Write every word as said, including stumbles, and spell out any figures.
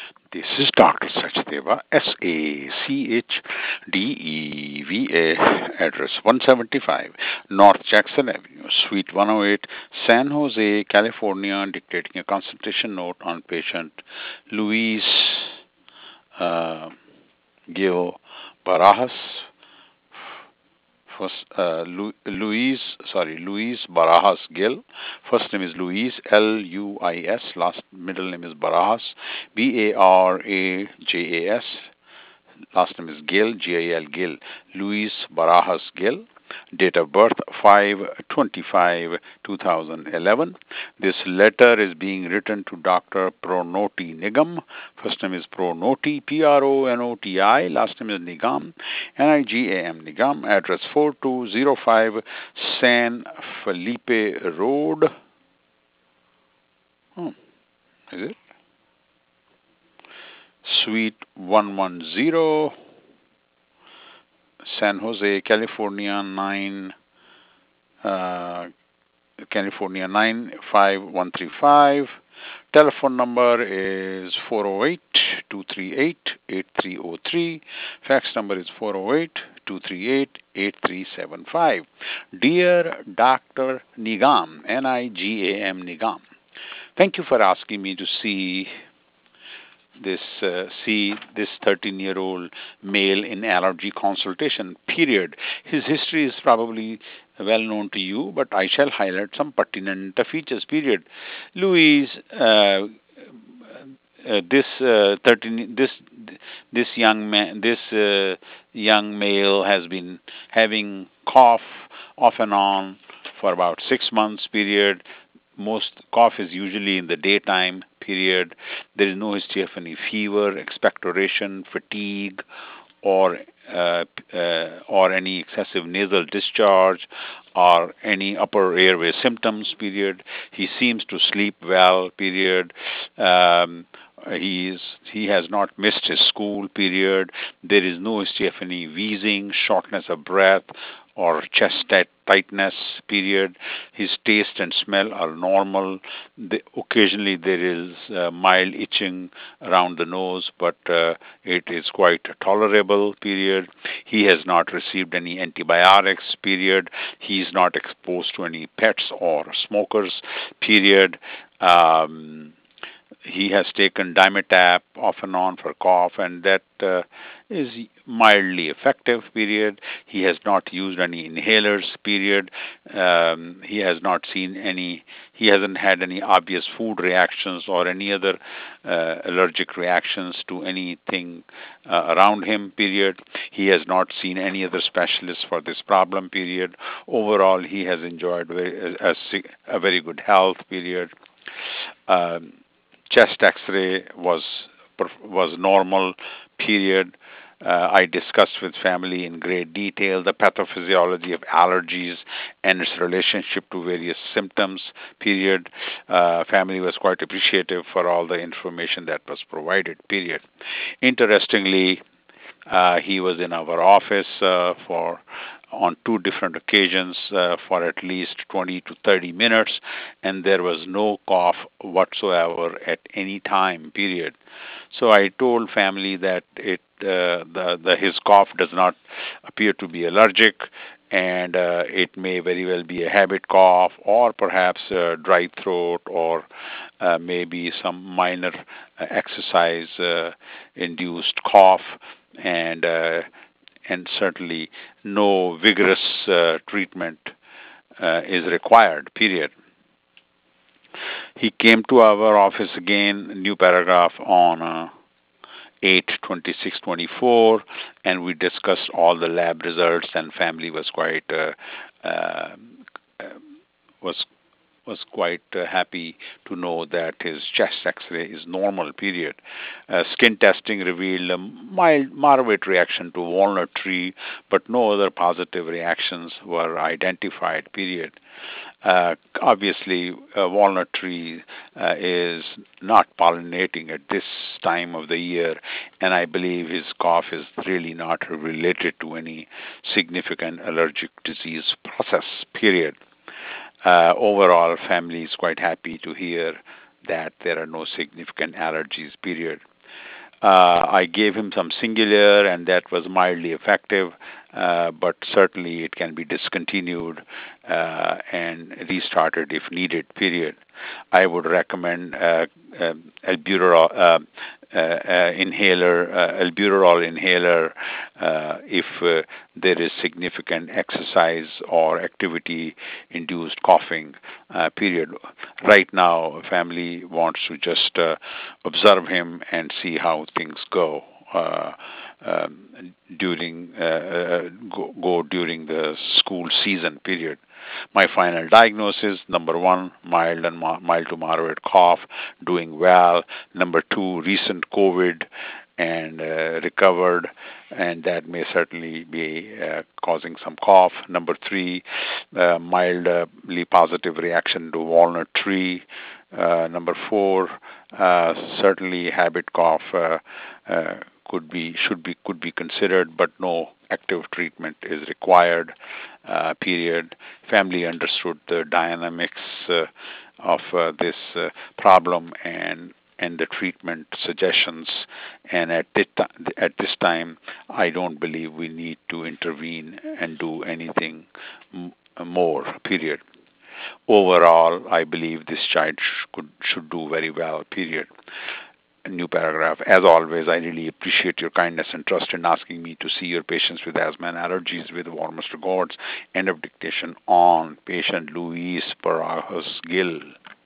This is Doctor Sachdeva, S A C H D E V A, address one seventy-five North Jackson Avenue, Suite one oh eight, San Jose, California, dictating a consultation note on patient Luis uh, Gil Barajas. First, uh, Lu- Luis, sorry, Luis Barajas Gil. First name is Luis, L U I S. Last middle name is Barajas, B A R A J A S. Last name is Gill, G I L Gill, Luis Barajas Gill. Date of birth five twenty-five two thousand eleven. This letter is being written to Doctor Pronoti Nigam. First name is Pronoti, P R O N O T I. Last name is Nigam, N I G A M Nigam. Address four two zero five San Felipe Road. Oh, is it? Suite one ten, San Jose, California, nine uh, California nine five one three five. Telephone number is four oh eight two three eight eight three oh three. Fax number is four oh eight two three eight eight three seven five. Dear Doctor Nigam, N I G A M Nigam, thank you for asking me to see this uh, see this thirteen year old male in allergy consultation period. His history is probably well known to you, but I shall highlight some pertinent features period. Louise, uh, uh, this uh, thirteen this this young man this uh, young male has been having cough off and on for about six months period. Most cough is usually in the daytime period. There is no history of any fever, expectoration, fatigue, or uh, uh, or any excessive nasal discharge or any upper airway symptoms period. He seems to sleep well period. Um, he is he has not missed his school period. There is no history of any wheezing, shortness of breath, or chest tight, tightness period. His taste and smell are normal. The, occasionally there is uh, mild itching around the nose, but uh, it is quite tolerable period. He has not received any antibiotics period. He is not exposed to any pets or smokers period. Um, he has taken Dimetapp off and on for cough, and that uh, is mildly effective. Period. He has not used any inhalers. Period. Um, he has not seen any. He hasn't had any obvious food reactions or any other uh, allergic reactions to anything uh, around him. Period. He has not seen any other specialist for this problem. Period. Overall, he has enjoyed very, a, a, a very good health. Period. Um, Chest X-ray was was normal. Period. Uh, I discussed with family in great detail the pathophysiology of allergies and its relationship to various symptoms. Period. Uh, family was quite appreciative for all the information that was provided. Period. Interestingly, uh, he was in our office uh, for on two different occasions uh, for at least twenty to thirty minutes, and there was no cough whatsoever at any time. Period. So I told family that it uh, the, the his cough does not appear to be allergic, and uh, it may very well be a habit cough or perhaps a dry throat or uh, maybe some minor uh, exercise uh, induced cough, and uh, and certainly no vigorous uh, treatment uh, is required. Period. He came to our office again, new paragraph on uh, eight twenty-six twenty-four, and we discussed all the lab results, and family was quite uh, uh, was was quite uh, happy to know that his chest X-ray is normal. Period. Uh, skin testing revealed a mild, moderate reaction to walnut tree, but no other positive reactions were identified. Period. Uh, obviously, uh, walnut tree uh, is not pollinating at this time of the year, and I believe his cough is really not related to any significant allergic disease process. Period. Uh, overall, family is quite happy to hear that there are no significant allergies. Period. Uh, I gave him some Singular, and that was mildly effective, uh, but certainly it can be discontinued uh, and restarted if needed. Period. I would recommend uh, uh, albuterol uh, uh, uh, inhaler, uh, albuterol inhaler, uh, if uh, there is significant exercise or activity-induced coughing. Uh, period. Right now, family wants to just uh, observe him and see how things go. Uh, um, during uh, uh, go, go during the school season period. My final diagnosis: number one, mild and mo- mild to moderate cough, doing well. Number two, recent COVID and uh, recovered, and that may certainly be uh, causing some cough. Number three, uh, mildly positive reaction to walnut tree. Uh, number four, uh, certainly habit cough uh, uh, could be should be could be considered, but no active treatment is required. Uh, period. Family understood the dynamics uh, of uh, this uh, problem and and the treatment suggestions. And at this, at this time, I don't believe we need to intervene and do anything m- more. Period. Overall, I believe this child sh- could should do very well. Period. New paragraph. As always, I really appreciate your kindness and trust in asking me to see your patients with asthma and allergies with warmest regards. End of dictation on patient Luis Barajas Gill.